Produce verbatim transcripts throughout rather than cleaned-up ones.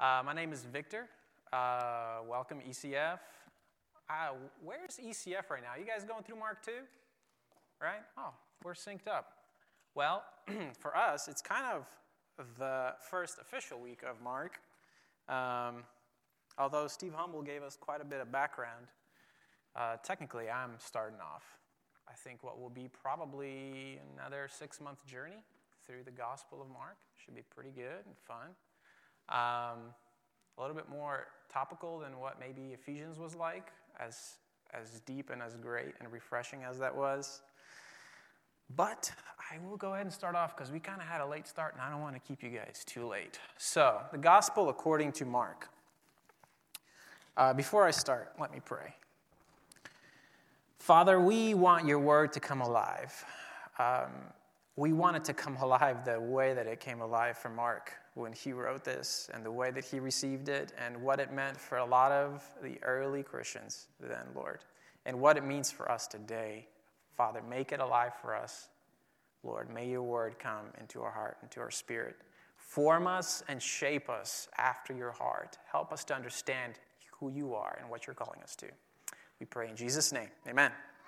Uh, my name is Victor. Uh, welcome, E C F. Uh, where's E C F right now? You guys going through Mark two? Right? Oh, we're synced up. Well, for us, it's kind of the first official week of Mark. Um, although Steve Humble gave us quite a bit of background, uh, technically I'm starting off. I think what will be probably another six-month journey through the Gospel of Mark. Should be pretty good and fun. Um, a little bit more topical than what maybe Ephesians was like, as as deep and as great and refreshing as that was. But I will go ahead and start off because we kind of had a late start, and I don't want to keep you guys too late. So, the Gospel according to Mark. Uh, before I start, let me pray. Father, we want your word to come alive. Um, we want it to come alive the way that it came alive for Mark when he wrote this, and the way that he received it, and what it meant for a lot of the early Christians then, Lord, and what it means for us today. Father, make it alive for us. Lord, may your word come into our heart, into our spirit. Form us and shape us after your heart. Help us to understand who you are and what you're calling us to. We pray in Jesus' name. Amen.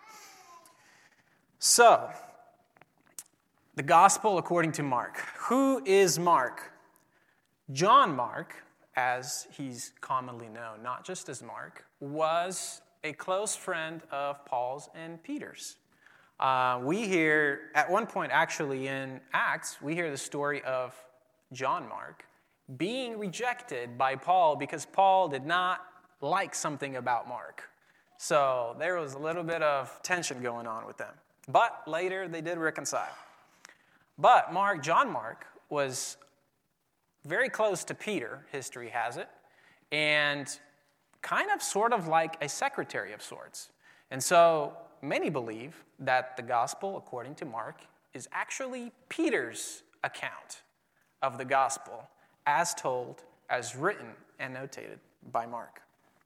So, the Gospel according to Mark. Who is Mark? John Mark, as he's commonly known, not just as Mark, was a close friend of Paul's and Peter's. Uh, we hear, at one point actually in Acts, we hear the story of John Mark being rejected by Paul because Paul did not like something about Mark. So there was a little bit of tension going on with them. But later they did reconcile. But Mark, John Mark, was very close to Peter, history has it, and kind of sort of like a secretary of sorts. And so many believe that the gospel, according to Mark, is actually Peter's account of the gospel as told, as written and notated by Mark.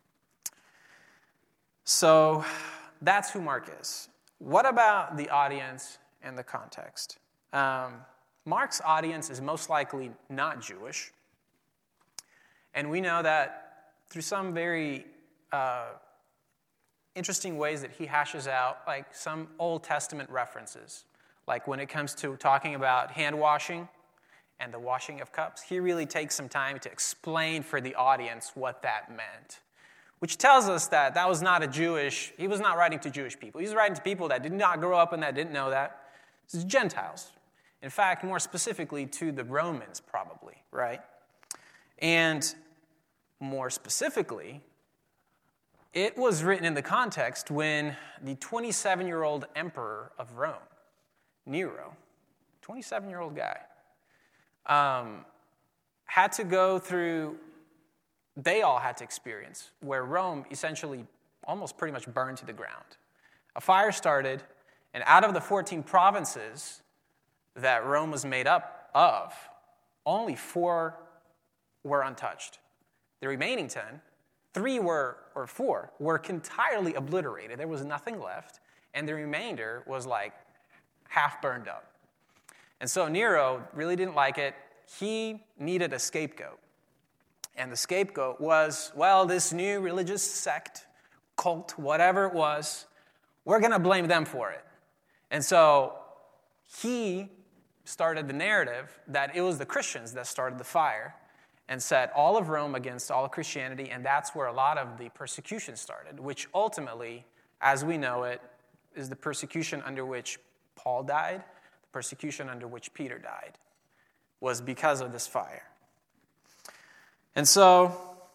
So that's who Mark is. What about the audience and the context? Um, Mark's audience is most likely not Jewish. And we know that through some very uh, interesting ways that he hashes out, like some Old Testament references. Like when it comes to talking about hand washing and the washing of cups, he really takes some time to explain for the audience what that meant. Which tells us that that was not a Jewish, he was not writing to Jewish people. He was writing to people that did not grow up and that didn't know that. This is Gentiles. In fact, more specifically to the Romans, probably, right? And more specifically, it was written in the context when the twenty-seven-year-old emperor of Rome, Nero, twenty-seven-year-old guy, um, had to go through, they all had to experience, where Rome essentially almost pretty much burned to the ground. A fire started, and out of the fourteen provinces that Rome was made up of, only four were untouched. The remaining ten, three were, or four, were entirely obliterated. There was nothing left, and the remainder was like half burned up. And so Nero really didn't like it. He needed a scapegoat. And the scapegoat was, well, this new religious sect, cult, whatever it was, we're going to blame them for it. And so he started the narrative that it was the Christians that started the fire and set all of Rome against all of Christianity, and that's where a lot of the persecution started, which ultimately, as we know it, is the persecution under which Paul died, the persecution under which Peter died, was because of this fire. And so,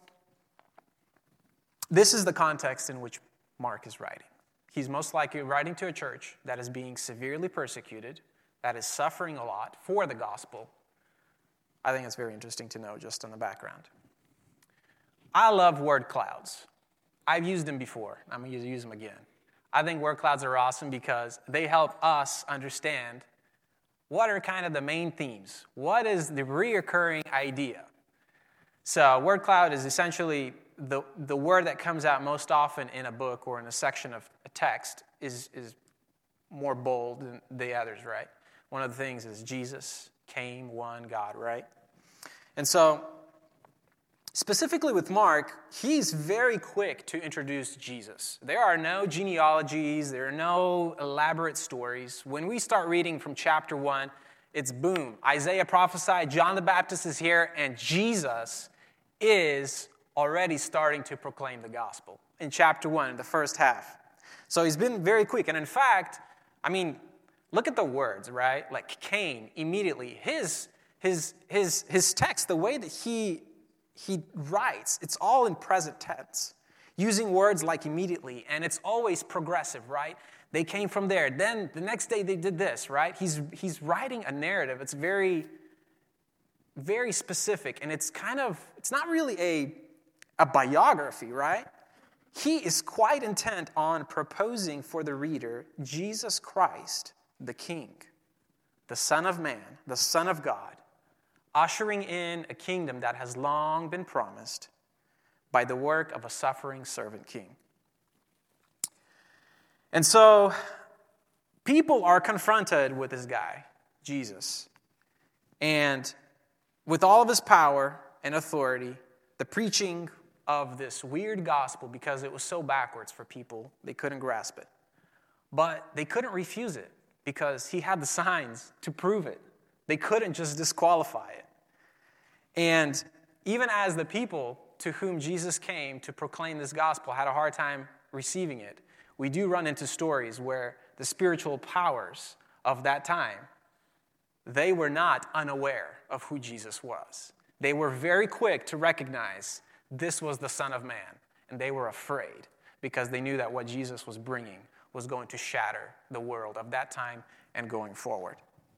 this is the context in which Mark is writing. He's most likely writing to a church that is being severely persecuted, that is suffering a lot for the gospel. I think it's very interesting to know just in the background. I love word clouds. I've used them before. I'm going to use them again. I think word clouds are awesome because they help us understand what are kind of the main themes. What is the reoccurring idea? So word cloud is essentially the, the word that comes out most often in a book or in a section of a text is, is more bold than the others, right? One of the things is Jesus came, one God, right? And so Specifically with Mark, he's very quick to introduce Jesus. There are no genealogies, there are no elaborate stories. When we start reading from chapter one, it's boom. Isaiah prophesied, John the Baptist is here, and Jesus is already starting to proclaim the gospel in chapter one, in the first half. So he's been very quick. And in fact, I mean, look at the words, right? Like Cain, immediately. His, his, his, his text, the way that he... He writes, it's all in present tense, using words like immediately, and it's always progressive, right? They came from there. Then the next day they did this, right? He's he's writing a narrative. It's very, very specific, and it's kind of, it's not really a, a biography, right? He is quite intent on proposing for the reader Jesus Christ, the King, the Son of Man, the Son of God, ushering in a kingdom that has long been promised by the work of a suffering servant king. And so, people are confronted with this guy, Jesus. And with all of his power and authority, the preaching of this weird gospel, because it was so backwards for people, they couldn't grasp it. But they couldn't refuse it, because he had the signs to prove it. They couldn't just disqualify it. And even as the people to whom Jesus came to proclaim this gospel had a hard time receiving it, we do run into stories where the spiritual powers of that time, they were not unaware of who Jesus was. They were very quick to recognize this was the Son of Man, and they were afraid because they knew that what Jesus was bringing was going to shatter the world of that time and going forward.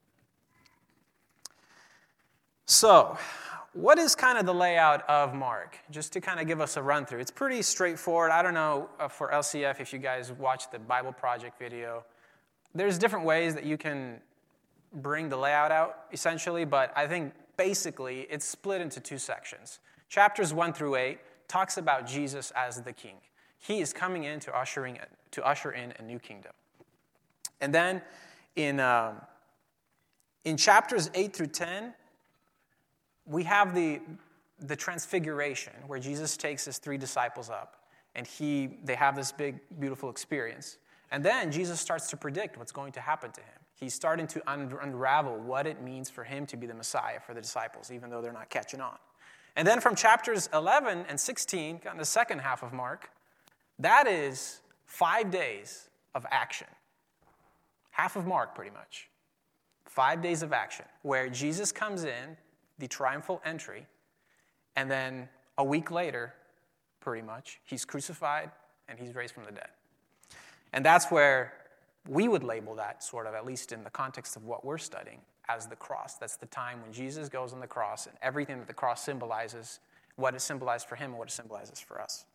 So, what is kind of the layout of Mark? Just to kind of give us a run through. It's pretty straightforward. I don't know uh, for L C F if you guys watched the Bible Project video. There's different ways that you can bring the layout out, essentially, but I think basically it's split into two sections. Chapters one through eight talks about Jesus as the King. He is coming in to, ushering, to usher in a new kingdom. And then in, um, in chapters eight through ten, we have the, the transfiguration where Jesus takes his three disciples up and he they have this big, beautiful experience. And then Jesus starts to predict what's going to happen to him. He's starting to un- unravel what it means for him to be the Messiah for the disciples, even though they're not catching on. And then from chapters eleven and sixteen, in the second half of Mark, that is five days of action. Half of Mark, pretty much. Five days of action, where Jesus comes in, the triumphal entry, and then a week later, pretty much, he's crucified and he's raised from the dead. And that's where we would label that, sort of, at least in the context of what we're studying, as the cross. That's the time when Jesus goes on the cross and everything that the cross symbolizes, what it symbolized for him and what it symbolizes for us.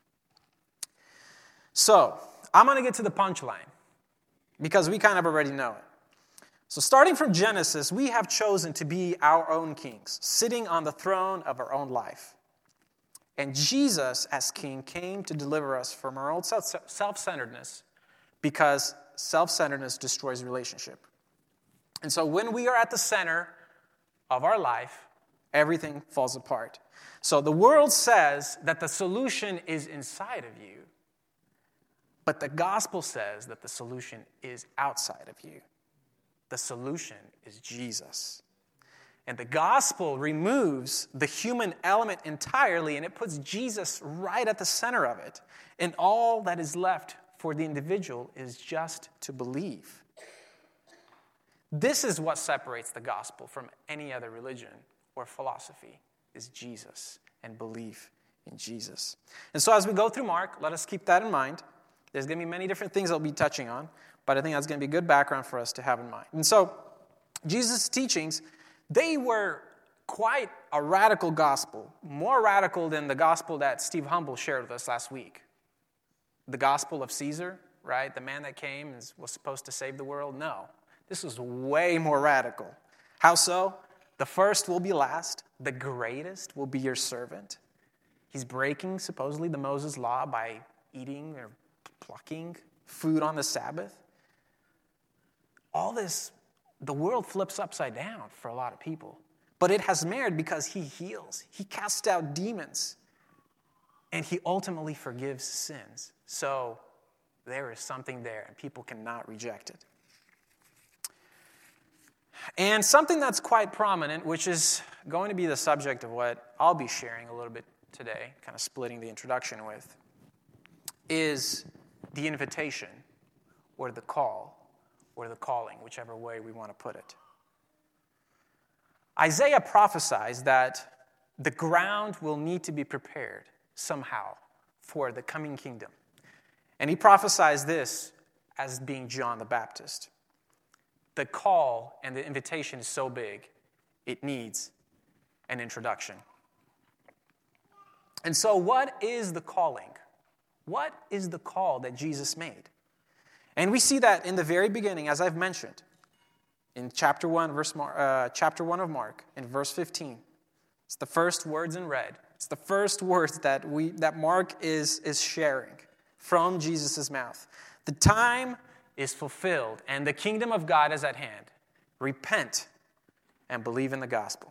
So, I'm going to get to the punchline, because we kind of already know it. So starting from Genesis, we have chosen to be our own kings, sitting on the throne of our own life. And Jesus, as king, came to deliver us from our own self-centeredness, because self-centeredness destroys relationship. And so when we are at the center of our life, everything falls apart. So the world says that the solution is inside of you, but the gospel says that the solution is outside of you. The solution is Jesus. And the gospel removes the human element entirely, and it puts Jesus right at the center of it. And all that is left for the individual is just to believe. This is what separates the gospel from any other religion or philosophy, is Jesus and belief in Jesus. And so as we go through Mark, let us keep that in mind. There's going to be many different things I'll be touching on, but I think that's going to be good background for us to have in mind. And so, Jesus' teachings, they were quite a radical gospel, more radical than the gospel that Steve Humble shared with us last week. The gospel of Caesar, right? The man that came and was supposed to save the world. No, this was way more radical. How so? The first will be last. The greatest will be your servant. He's breaking, supposedly, the Moses law by eating or plucking food on the Sabbath. All this, the world flips upside down for a lot of people. but it has merit because he heals. He casts out demons, and he ultimately forgives sins. So there is something there, and people cannot reject it. And something that's quite prominent, which is going to be the subject of what I'll be sharing a little bit today, kind of splitting the introduction with, is the invitation or the call or the calling, whichever way we want to put it. Isaiah prophesies that the ground will need to be prepared somehow for the coming kingdom. And he prophesies this as being John the Baptist. The call and the invitation is so big, it needs an introduction. And so what is the calling? What is the call that Jesus made? And we see that in the very beginning, as I've mentioned, in chapter one, verse uh, chapter one of Mark, in verse fifteen. It's the first words in red. It's the first words that we that Mark is, is sharing from Jesus' mouth. The time is fulfilled, and the kingdom of God is at hand. Repent and believe in the gospel.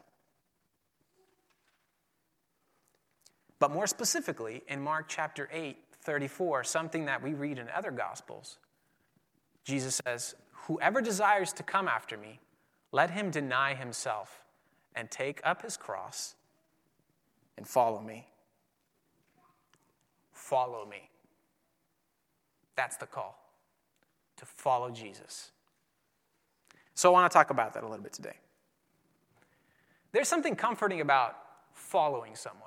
But more specifically, in Mark chapter eight, thirty-four, something that we read in other gospels, Jesus says, "Whoever desires to come after me, let him deny himself and take up his cross and follow me." Follow me. That's the call, to follow Jesus. So I want to talk about that a little bit today. There's something comforting about following someone.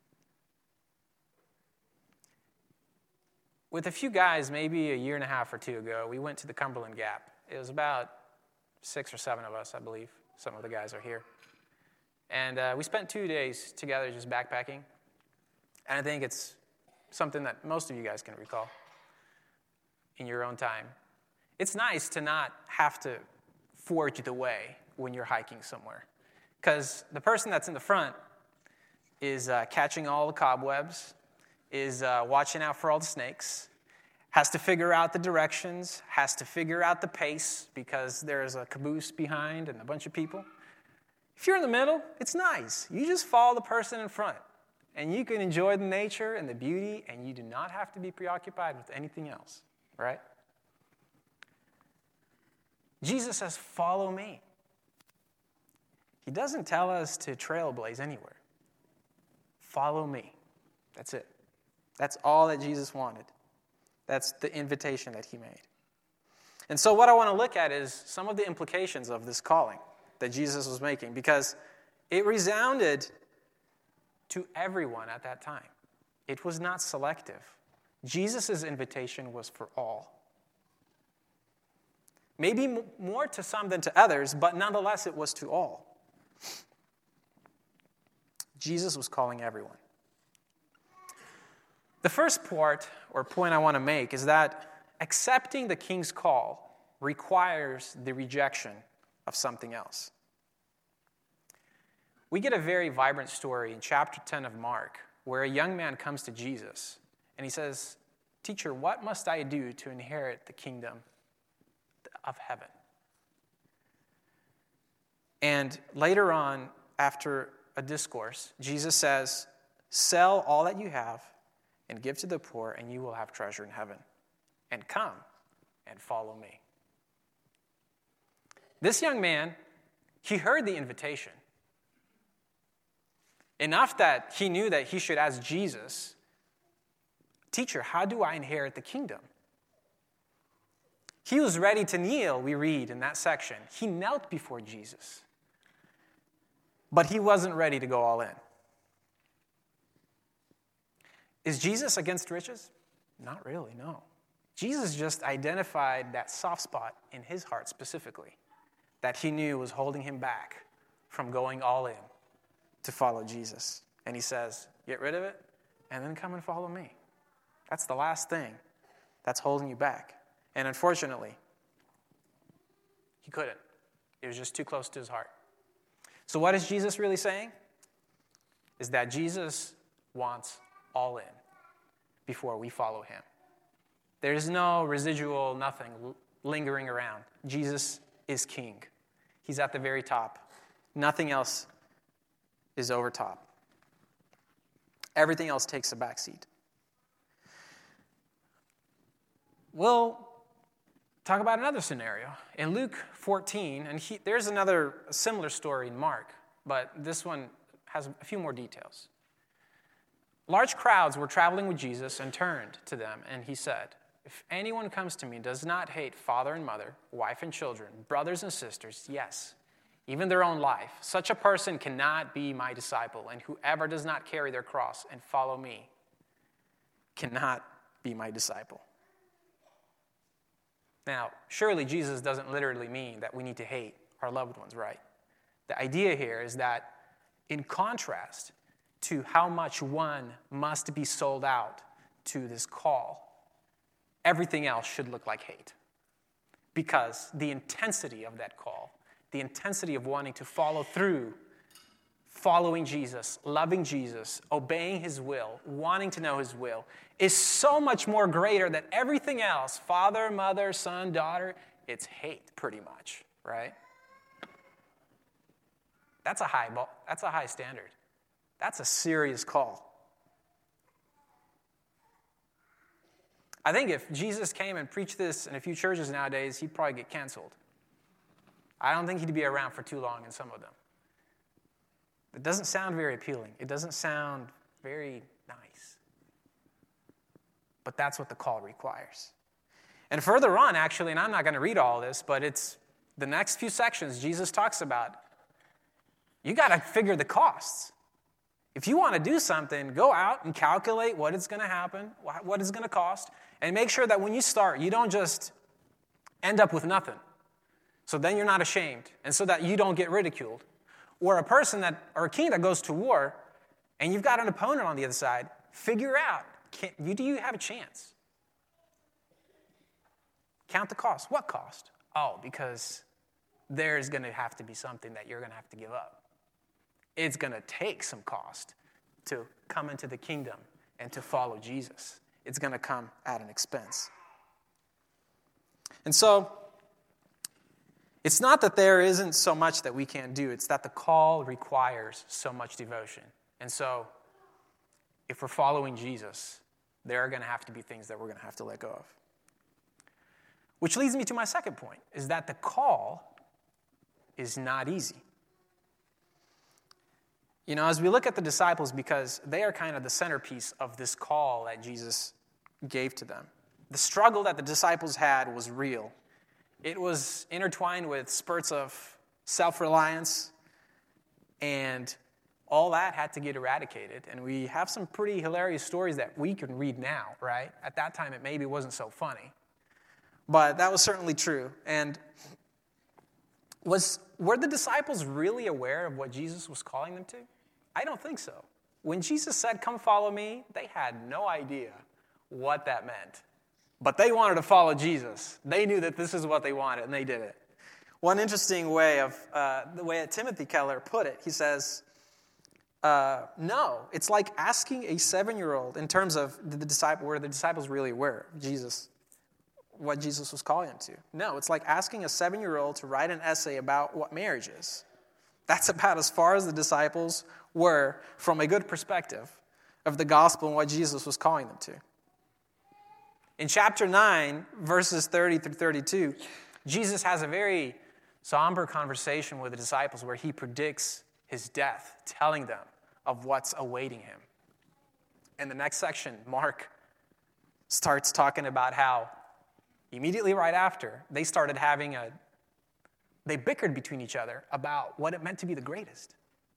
With a few guys, maybe a year and a half or two ago, we went to the Cumberland Gap. It was about six or seven of us, I believe. Some of the guys are here. And uh, we spent two days together just backpacking. And I think it's something that most of you guys can recall in your own time. It's nice to not have to forge the way when you're hiking somewhere. Because the person that's in the front is uh, catching all the cobwebs, is uh, watching out for all the snakes, has to figure out the directions, has to figure out the pace because there's a caboose behind and a bunch of people. If you're in the middle, it's nice. You just follow the person in front, and you can enjoy the nature and the beauty, and you do not have to be preoccupied with anything else, right? Jesus says, follow me. He doesn't tell us to trailblaze anywhere. Follow me. That's it. That's all that Jesus wanted. That's the invitation that he made. And so what I want to look at is some of the implications of this calling that Jesus was making, because it resounded to everyone at that time. It was not selective. Jesus' invitation was for all. Maybe more to some than to others, but nonetheless it was to all. Jesus was calling everyone. The first part, or point I want to make, is that accepting the king's call requires the rejection of something else. We get a very vibrant story in chapter ten of Mark, where a young man comes to Jesus, and he says, "Teacher, what must I do to inherit the kingdom of heaven?" And later on, after a discourse, Jesus says, "Sell all that you have and give to the poor, and you will have treasure in heaven. And come and follow me." This young man, he heard the invitation. Enough that he knew that he should ask Jesus, "Teacher, how do I inherit the kingdom?" He was ready to kneel, we read in that section. He knelt before Jesus. But he wasn't ready to go all in. Is Jesus against riches? Not really, no. Jesus just identified that soft spot in his heart specifically that he knew was holding him back from going all in to follow Jesus. And he says, get rid of it and then come and follow me. That's the last thing that's holding you back. And unfortunately, he couldn't. It was just too close to his heart. So what is Jesus really saying? Is that Jesus wants all in before we follow him. There's no residual nothing lingering around. Jesus is king. He's at the very top. Nothing else is over top. Everything else takes a back seat. We'll talk about another scenario. In Luke fourteen, and he, there's another similar story in Mark, but this one has a few more details. Large crowds were traveling with Jesus and turned to them, and he said, "If anyone comes to me and does not hate father and mother, wife and children, brothers and sisters, yes, even their own life, such a person cannot be my disciple, and whoever does not carry their cross and follow me cannot be my disciple." Now, surely Jesus doesn't literally mean that we need to hate our loved ones, right? The idea here is that in contrast to how much one must be sold out to this call, everything else should look like hate. Because the intensity of that call, the intensity of wanting to follow through, following Jesus, loving Jesus, obeying his will, wanting to know his will, is so much more greater than everything else. Father, mother, son, daughter, it's hate pretty much, right? That's a high ball, that's a high standard. That's a serious call. I think if Jesus came and preached this in a few churches nowadays, he'd probably get canceled. I don't think he'd be around for too long in some of them. It doesn't sound very appealing. It doesn't sound very nice. But that's what the call requires. And further on, actually, and I'm not going to read all this, but it's the next few sections Jesus talks about, you got to figure the costs. If you want to do something, go out and calculate what it's going to happen, what it's going to cost, and make sure that when you start, you don't just end up with nothing. So then you're not ashamed, and so that you don't get ridiculed. Or a person that, or a king that goes to war, and you've got an opponent on the other side, figure out, can, you, do you have a chance? Count the cost. What cost? Oh, because there's going to have to be something that you're going to have to give up. It's going to take some cost to come into the kingdom and to follow Jesus. It's going to come at an expense. And so, it's not that there isn't so much that we can't do. It's that the call requires so much devotion. And so, if we're following Jesus, there are going to have to be things that we're going to have to let go of. Which leads me to my second point, is that the call is not easy. You know, as we look at the disciples, because they are kind of the centerpiece of this call that Jesus gave to them, the struggle that the disciples had was real. It was intertwined with spurts of self-reliance, and all that had to get eradicated. And we have some pretty hilarious stories that we can read now, right? At that time, it maybe wasn't so funny. But that was certainly true. And was were the disciples really aware of what Jesus was calling them to? I don't think so. When Jesus said, "Come follow me," they had no idea what that meant. But they wanted to follow Jesus. They knew that this is what they wanted, and they did it. One interesting way of, uh, the way that Timothy Keller put it, he says, uh, no, it's like asking a seven-year-old in terms of the disciple, were the disciples really aware of Jesus, what Jesus was calling them to? No, it's like asking a seven-year-old to write an essay about what marriage is. That's about as far as the disciples were from a good perspective of the gospel and what Jesus was calling them to. In chapter nine, verses thirty through thirty-two, Jesus has a very somber conversation with the disciples where he predicts his death, telling them of what's awaiting him. In the next section, Mark starts talking about how immediately right after, they started having a, they bickered between each other about what it meant to be the greatest.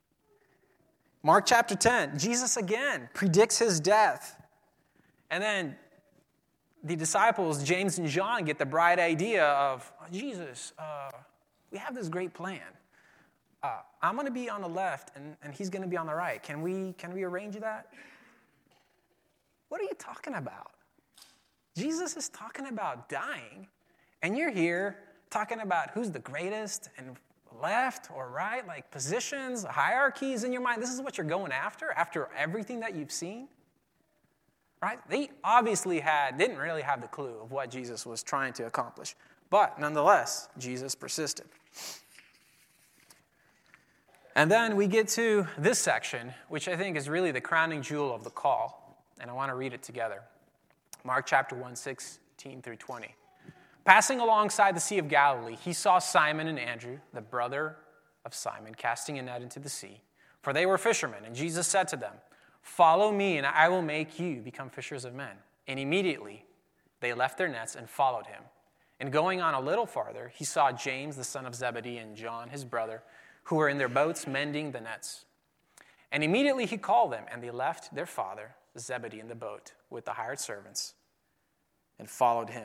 Mark chapter ten, Jesus again predicts his death. And then the disciples, James and John, get the bright idea of, oh, Jesus, uh, we have this great plan. Uh, I'm going to be on the left, and, and he's going to be on the right. Can we, can we arrange that? What are you talking about? Jesus is talking about dying, and you're here talking about who's the greatest and left or right, like positions, hierarchies in your mind. This is what you're going after, after everything that you've seen? Right? They obviously had, didn't really have the clue of what Jesus was trying to accomplish. But nonetheless, Jesus persisted. And then we get to this section, which I think is really the crowning jewel of the call. And I want to read it together. Mark chapter one, sixteen through twenty. Passing alongside the Sea of Galilee, he saw Simon and Andrew, the brother of Simon, casting a net into the sea, for they were fishermen. And Jesus said to them, "Follow me, and I will make you become fishers of men." And immediately they left their nets and followed him. And going on a little farther, he saw James, the son of Zebedee, and John, his brother, who were in their boats mending the nets. And immediately he called them, and they left their father, Zebedee, in the boat with the hired servants and followed him.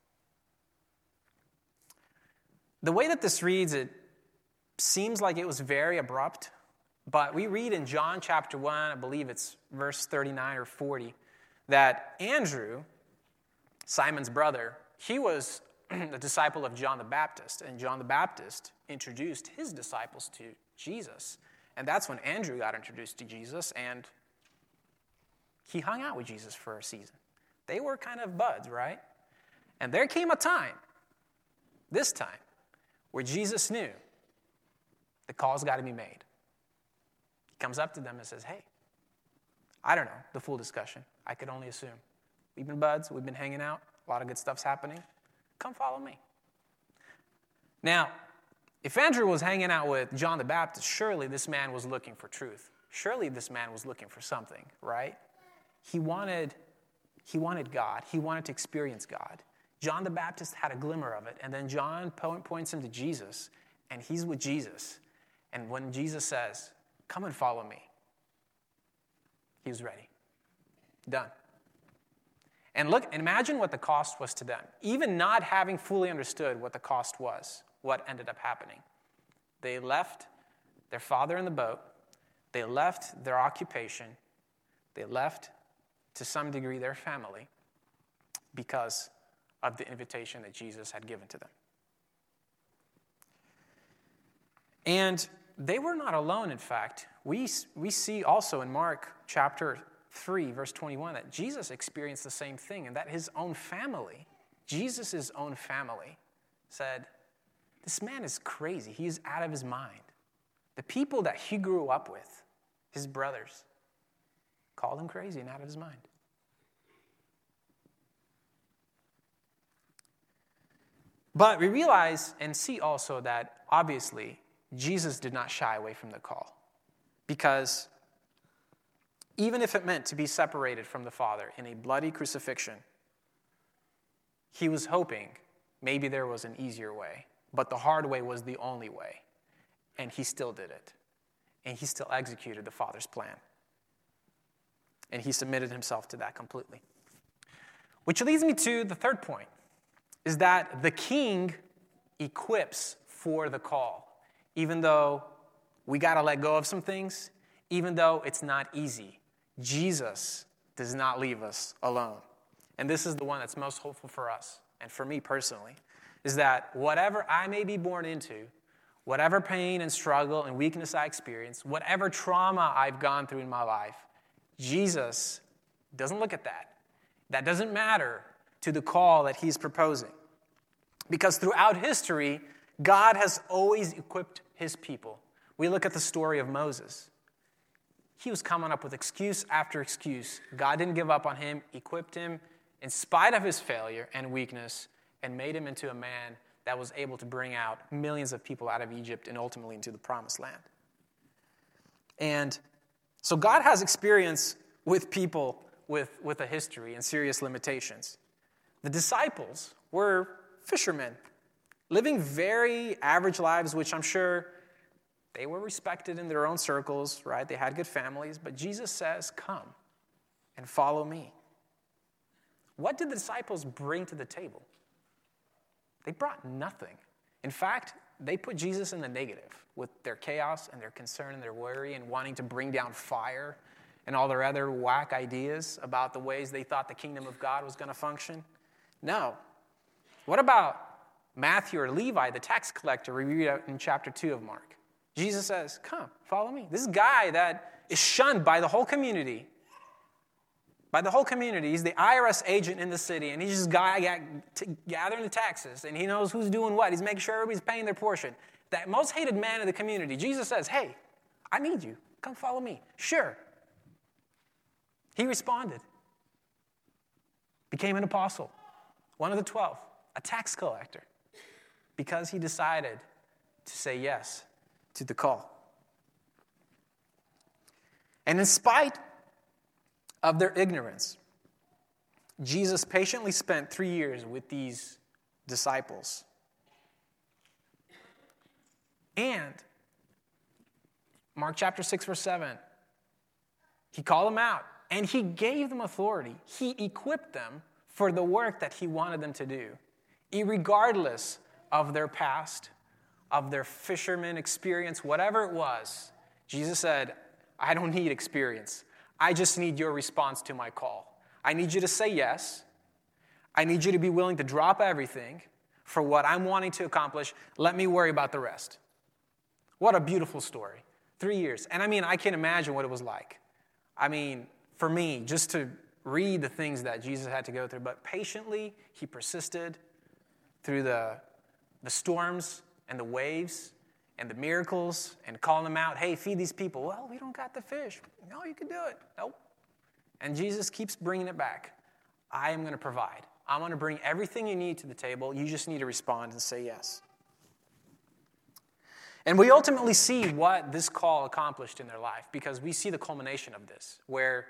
The way that this reads, it seems like it was very abrupt, but we read in John chapter one, I believe it's verse thirty-nine or forty, that Andrew, Simon's brother, he was a disciple of John the Baptist, and John the Baptist introduced his disciples to Jesus. And that's when Andrew got introduced to Jesus, and he hung out with Jesus for a season. They were kind of buds, right? And there came a time, this time, where Jesus knew the call's got to be made. He comes up to them and says, "Hey, I don't know the full discussion. I could only assume. We've been buds. We've been hanging out. A lot of good stuff's happening. Come follow me." Now, if Andrew was hanging out with John the Baptist, surely this man was looking for truth. Surely this man was looking for something, right? He wanted, he wanted God. He wanted to experience God. John the Baptist had a glimmer of it, and then John points him to Jesus, and he's with Jesus. And when Jesus says, "Come and follow me," he was ready. Done. And look, imagine what the cost was to them. Even not having fully understood what the cost was, what ended up happening. They left their father in the boat. They left their occupation. They left, to some degree, their family because of the invitation that Jesus had given to them. And they were not alone, in fact. We, we see also in Mark chapter three, verse twenty-one, that Jesus experienced the same thing, and that his own family, Jesus' own family, said, "This man is crazy. He is out of his mind." The people that he grew up with, his brothers, called him crazy and out of his mind. But we realize and see also that, obviously, Jesus did not shy away from the call. Because even if it meant to be separated from the Father in a bloody crucifixion, he was hoping maybe there was an easier way. But the hard way was the only way. And he still did it. And he still executed the Father's plan. And he submitted himself to that completely. Which leads me to the third point, is that the king equips for the call. Even though we got to let go of some things, even though it's not easy, Jesus does not leave us alone. And this is the one that's most hopeful for us, and for me personally, is that whatever I may be born into, whatever pain and struggle and weakness I experience, whatever trauma I've gone through in my life, Jesus doesn't look at that. That doesn't matter to the call that he's proposing. Because throughout history, God has always equipped his people. We look at the story of Moses. He was coming up with excuse after excuse. God didn't give up on him, equipped him in spite of his failure and weakness, and made him into a man that was able to bring out millions of people out of Egypt and ultimately into the promised land. And so God has experience with people with, with a history and serious limitations. The disciples were fishermen, living very average lives, which I'm sure they were respected in their own circles, right? They had good families, but Jesus says, "Come and follow me." What did the disciples bring to the table? They brought nothing. In fact, they put Jesus in the negative with their chaos and their concern and their worry and wanting to bring down fire and all their other whack ideas about the ways they thought the kingdom of God was going to function. No. What about Matthew or Levi, the tax collector, we read in chapter two of Mark? Jesus says, "Come, follow me." This guy that is shunned by the whole community, by the whole community, he's the I R S agent in the city, and he's just a guy gathering the taxes, and he knows who's doing what. He's making sure everybody's paying their portion. That most hated man in the community, Jesus says, "Hey, I need you. Come follow me. Sure. He responded. Became an apostle. One of the twelve. A tax collector. Because he decided to say yes to the call. And in spite of their ignorance, Jesus patiently spent three years with these disciples. And Mark chapter six, verse seven, he called them out and he gave them authority. He equipped them for the work that he wanted them to do, irregardless of their past, of their fisherman experience, whatever it was. Jesus said, I don't need experience. I just need your response to my call. I need you to say yes. I need you to be willing to drop everything for what I'm wanting to accomplish. Let me worry about the rest. What a beautiful story. Three years. And I mean, I can't imagine what it was like. I mean, for me, just to read the things that Jesus had to go through, but patiently, he persisted through the, the storms and the waves and the miracles and calling them out, hey, feed these people. Well, we don't got the fish. No, you can do it. Nope. And Jesus keeps bringing it back. I am going to provide. I'm going to bring everything you need to the table. You just need to respond and say yes. And we ultimately see what this call accomplished in their life because we see the culmination of this, where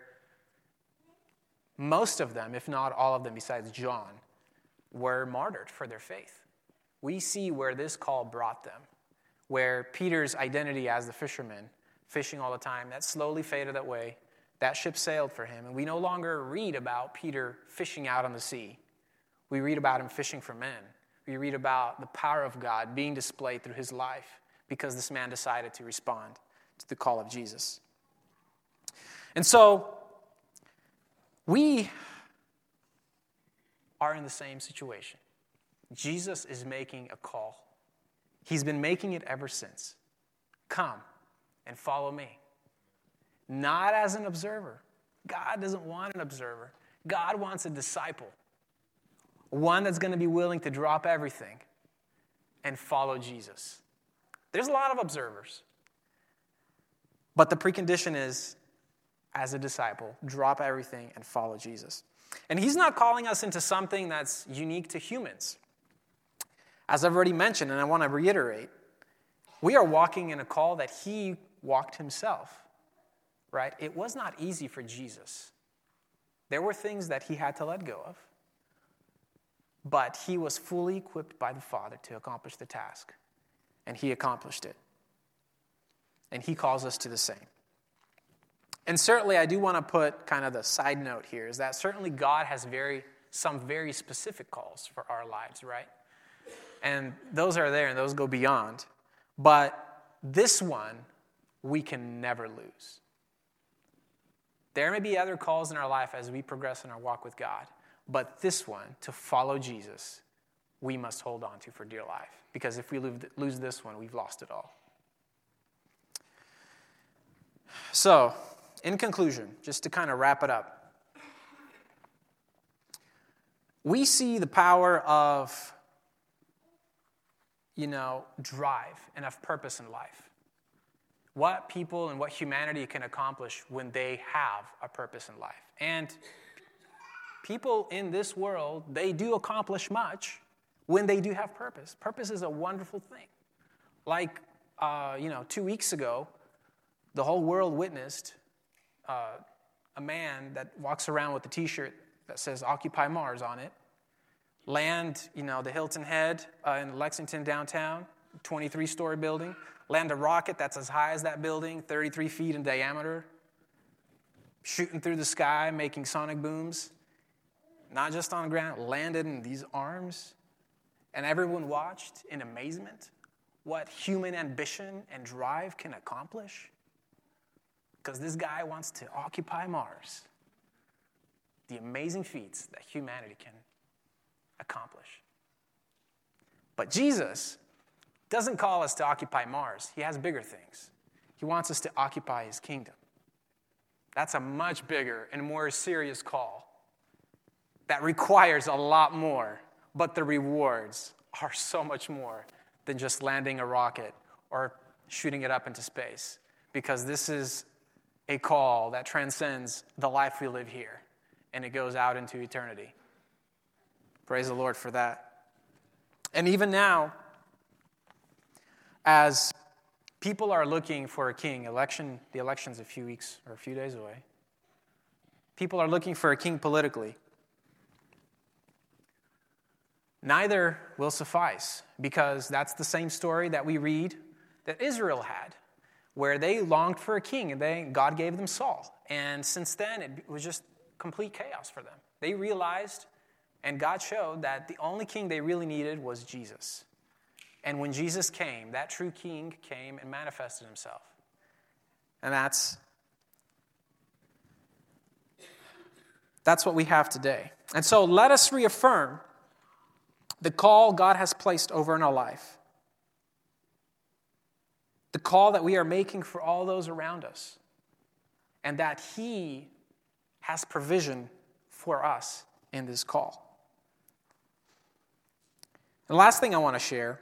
most of them, if not all of them besides John, were martyred for their faith. We see where this call brought them, where Peter's identity as the fisherman, fishing all the time, that slowly faded away. That ship sailed for him, and we no longer read about Peter fishing out on the sea. We read about him fishing for men. We read about the power of God being displayed through his life because this man decided to respond to the call of Jesus. And so, we are in the same situation. Jesus is making a call. He's been making it ever since. Come and follow me. Not as an observer. God doesn't want an observer. God wants a disciple. One that's going to be willing to drop everything and follow Jesus. There's a lot of observers. But the precondition is, as a disciple, drop everything and follow Jesus. And he's not calling us into something that's unique to humans. As I've already mentioned, and I want to reiterate, we are walking in a call that he walked himself, right? It was not easy for Jesus. There were things that he had to let go of, but he was fully equipped by the Father to accomplish the task, and he accomplished it. And he calls us to the same. And certainly, I do want to put kind of the side note here, is that certainly God has very some very specific calls for our lives, right? And those are there, and those go beyond. But this one, we can never lose. There may be other calls in our life as we progress in our walk with God, but this one, to follow Jesus, we must hold on to for dear life. Because if we lose this one, we've lost it all. So, in conclusion, just to kind of wrap it up, we see the power of, you know, drive and of purpose in life. What people and what humanity can accomplish when they have a purpose in life. And people in this world, they do accomplish much when they do have purpose. Purpose is a wonderful thing. Like, uh, you know, two weeks ago, the whole world witnessed uh, a man that walks around with a T-shirt that says Occupy Mars on it, land, you know, the Hilton Head uh, in Lexington downtown, twenty-three story building, land a rocket that's as high as that building, thirty-three feet in diameter, shooting through the sky, making sonic booms, not just on the ground, landed in these arms, and everyone watched in amazement what human ambition and drive can accomplish. Because this guy wants to occupy Mars. The amazing feats that humanity can accomplish. But Jesus doesn't call us to occupy Mars. He has bigger things. He wants us to occupy his kingdom. That's a much bigger and more serious call that requires a lot more, but the rewards are so much more than just landing a rocket or shooting it up into space. because this is a call that transcends the life we live here, and it goes out into eternity. Praise the Lord for that. And even now, as people are looking for a king, election, the election's a few weeks or a few days away. People are looking for a king politically. Neither will suffice, because that's the same story that we read that Israel had, where they longed for a king, and they, God gave them Saul. And since then, it was just complete chaos for them. They realized, and God showed, that the only king they really needed was Jesus. And when Jesus came, that true king came and manifested himself. And that's, that's what we have today. And so let us reaffirm the call God has placed over in our life. The call that we are making for all those around us. And that he has provision for us in this call. The last thing I want to share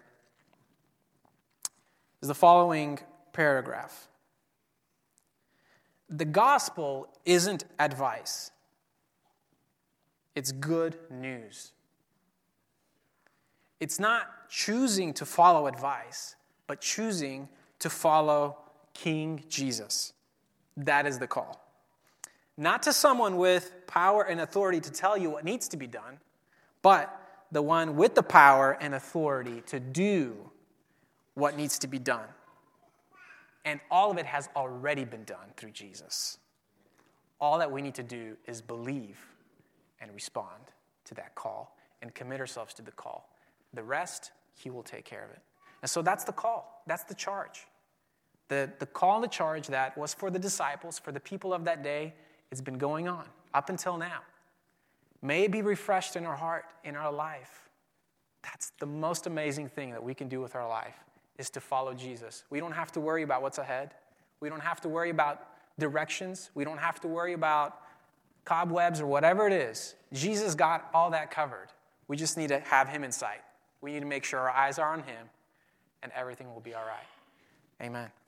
is the following paragraph. The gospel isn't advice. It's good news. It's not choosing to follow advice, but choosing to follow King Jesus. That is the call. Not to someone with power and authority to tell you what needs to be done, but the one with the power and authority to do what needs to be done. And all of it has already been done through Jesus. All that we need to do is believe and respond to that call and commit ourselves to the call. The rest, he will take care of it. And so that's the call. That's the charge. The, the call and the charge that was for the disciples, for the people of that day, it's been going on up until now. May it be refreshed in our heart, in our life. That's the most amazing thing that we can do with our life, is to follow Jesus. We don't have to worry about what's ahead. We don't have to worry about directions. We don't have to worry about cobwebs or whatever it is. Jesus got all that covered. We just need to have him in sight. We need to make sure our eyes are on him, and everything will be all right. Amen.